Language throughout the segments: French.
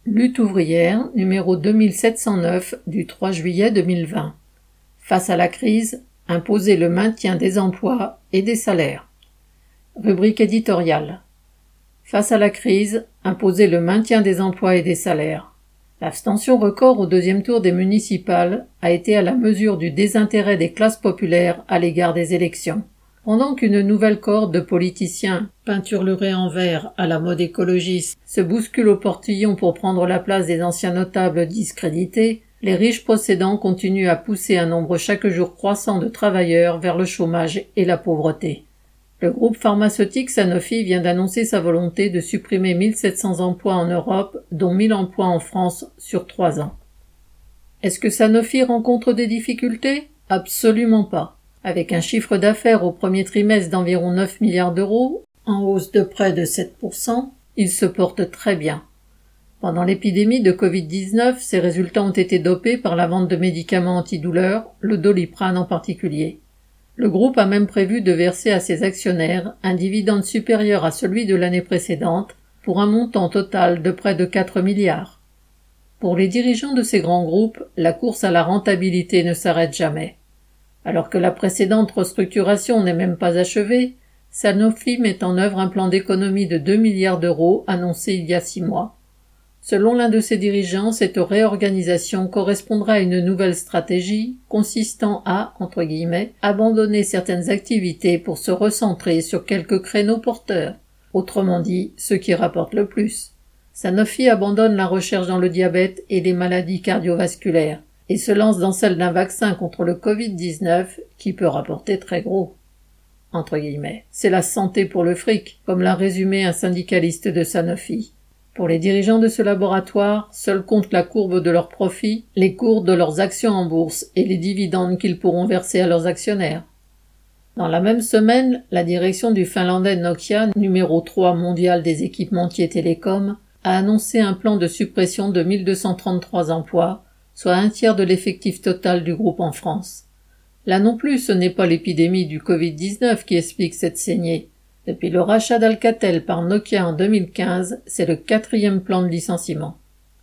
Lutte ouvrière, numéro 2709 du 3 juillet 2020. Face à la crise, imposer le maintien des emplois et des salaires. Rubrique éditoriale. Face à la crise, imposer le maintien des emplois et des salaires. L'abstention record au deuxième tour des municipales a été à la mesure du désintérêt des classes populaires à l'égard des élections. Pendant qu'une nouvelle cohorte de politiciens, peinturlurés en vert à la mode écologiste, se bouscule au portillon pour prendre la place des anciens notables discrédités, les riches possédants continuent à pousser un nombre chaque jour croissant de travailleurs vers le chômage et la pauvreté. Le groupe pharmaceutique Sanofi vient d'annoncer sa volonté de supprimer 1700 emplois en Europe, dont 1000 emplois en France sur 3 ans. Est-ce que Sanofi rencontre des difficultés ? Absolument pas. Avec un chiffre d'affaires au premier trimestre d'environ 9 milliards d'euros, en hausse de près de 7%, il se porte très bien. Pendant l'épidémie de Covid-19, ses résultats ont été dopés par la vente de médicaments antidouleurs, le Doliprane en particulier. Le groupe a même prévu de verser à ses actionnaires un dividende supérieur à celui de l'année précédente, pour un montant total de près de 4 milliards. Pour les dirigeants de ces grands groupes, la course à la rentabilité ne s'arrête jamais. Alors que la précédente restructuration n'est même pas achevée, Sanofi met en œuvre un plan d'économie de 2 milliards d'euros annoncé il y a 6 mois. Selon l'un de ses dirigeants, cette réorganisation correspondra à une nouvelle stratégie consistant à, entre guillemets, abandonner certaines activités pour se recentrer sur quelques créneaux porteurs, autrement dit, ceux qui rapportent le plus. Sanofi abandonne la recherche dans le diabète et les maladies cardiovasculaires, et se lance dans celle d'un vaccin contre le Covid-19 qui peut rapporter très gros. Entre guillemets. C'est la santé pour le fric, comme l'a résumé un syndicaliste de Sanofi. Pour les dirigeants de ce laboratoire, seul compte la courbe de leurs profits, les cours de leurs actions en bourse et les dividendes qu'ils pourront verser à leurs actionnaires. Dans la même semaine, la direction du finlandais Nokia, numéro 3 mondial des équipementiers télécoms, a annoncé un plan de suppression de 1233 emplois, soit un tiers de l'effectif total du groupe en France. Là non plus, ce n'est pas l'épidémie du Covid-19 qui explique cette saignée. Depuis le rachat d'Alcatel par Nokia en 2015, c'est le 4e plan de licenciement.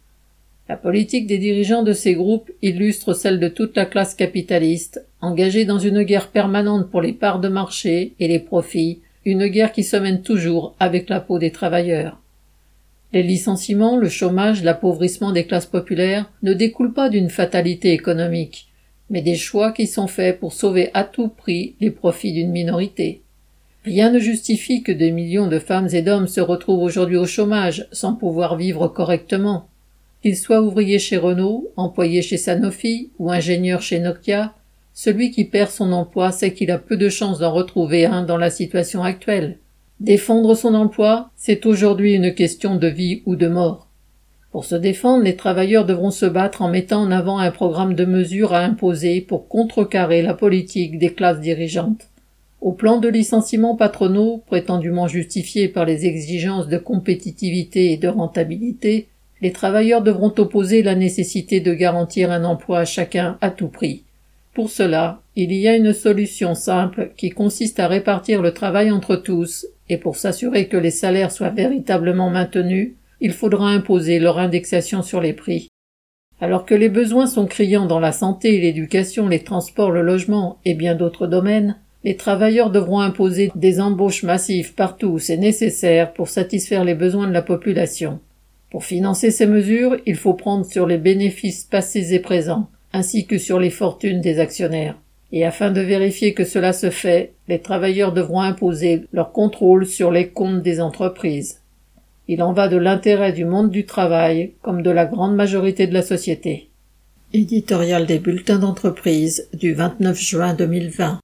La politique des dirigeants de ces groupes illustre celle de toute la classe capitaliste, engagée dans une guerre permanente pour les parts de marché et les profits, une guerre qui se mène toujours avec la peau des travailleurs. Les licenciements, le chômage, l'appauvrissement des classes populaires ne découlent pas d'une fatalité économique, mais des choix qui sont faits pour sauver à tout prix les profits d'une minorité. Rien ne justifie que des millions de femmes et d'hommes se retrouvent aujourd'hui au chômage sans pouvoir vivre correctement. Qu'ils soient ouvriers chez Renault, employés chez Sanofi ou ingénieurs chez Nokia, celui qui perd son emploi sait qu'il a peu de chances d'en retrouver un dans la situation actuelle. Défendre son emploi, c'est aujourd'hui une question de vie ou de mort. Pour se défendre, les travailleurs devront se battre en mettant en avant un programme de mesures à imposer pour contrecarrer la politique des classes dirigeantes. Au plan de licenciements patronaux, prétendument justifiés par les exigences de compétitivité et de rentabilité, les travailleurs devront opposer la nécessité de garantir un emploi à chacun à tout prix. Pour cela, il y a une solution simple qui consiste à répartir le travail entre tous, et pour s'assurer que les salaires soient véritablement maintenus, il faudra imposer leur indexation sur les prix. Alors que les besoins sont criants dans la santé, l'éducation, les transports, le logement et bien d'autres domaines, les travailleurs devront imposer des embauches massives partout où c'est nécessaire pour satisfaire les besoins de la population. Pour financer ces mesures, il faut prendre sur les bénéfices passés et présents, ainsi que sur les fortunes des actionnaires. Et afin de vérifier que cela se fait, les travailleurs devront imposer leur contrôle sur les comptes des entreprises. Il en va de l'intérêt du monde du travail, comme de la grande majorité de la société. Éditorial des bulletins d'entreprise du 29 juin 2020.